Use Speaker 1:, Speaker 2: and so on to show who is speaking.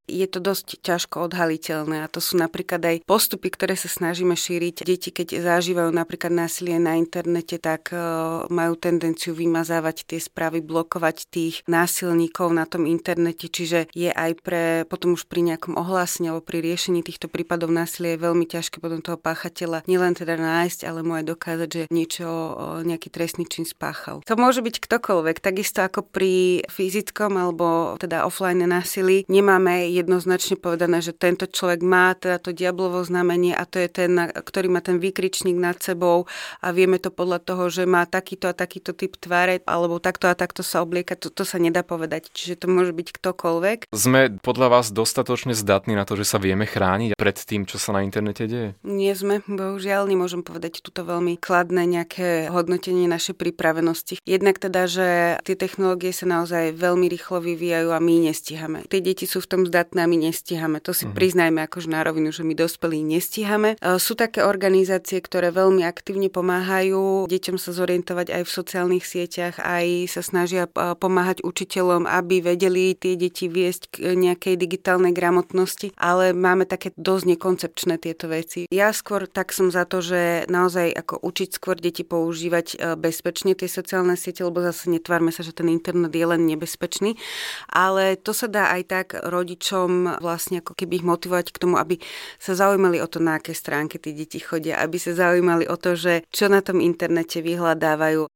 Speaker 1: je to dosť ťažko odhaliteľné a to sú napríklad aj postupy, ktoré sa snažíme šíriť. Deti, keď zažívajú napríklad násilie na internete, tak majú tendenciu vymazávať tie správy, blokovať tých násilníkov na tom internete, čiže je aj potom už pri nejakom ohlásení alebo pri riešení týchto prípadov násilia je veľmi ťažké potom toho páchateľa nielen teda nájsť, ale mu aj dokázať, že nejaký trestný čin spáchal. To môže byť ktokoľvek, takisto ako pri fyzickom alebo teda offline násilí. Nemáme jednoznačne povedané, že tento človek má teda to diablovo znamenie a to je ten, ktorý má ten výkričník nad sebou a vieme to podľa toho, že má takýto a takýto typ tváre alebo takto a takto sa oblieka. To sa nedá povedať, čiže to môže byť ktokoľvek.
Speaker 2: Sme podľa vás dostatočne zdatní na to, že sa vieme chrániť pred tým, čo sa na internete deje?
Speaker 1: Nie sme, bohužiaľ, nemôžem povedať túto veľmi kladné nejaké hodnotenie našej pripravenosti. Jednak teda, že tie technológie sa naozaj veľmi rýchlo vyvíjajú a my nestíhame. Tie deti sú v tom zdatné a my nestíhame. To si priznajme akože na rovinu, že my dospelí nestíhame. Sú také organizácie, ktoré veľmi aktívne pomáhajú deťom sa zorientovať aj v sociálnych sieťach, aj sa snažia pomáhať učiteľom, aby vedeli tie deti viesť k nejakej digitálnej gramotnosti, ale máme také dosť nekoncepčné tieto veci. Ja skôr tak som za to, že naozaj ako učiť skôr deti používať bezpečne tie sociálne siete, lebo zase netvárme sa, že ten internet je len nebezpečný, ale to sa dá aj tak rodičom vlastne ako keby ich motivovať k tomu, aby sa zaujímali o to, na aké stránky tí deti chodia, aby sa zaujímali o to, že čo na tom internete vyhľadávajú.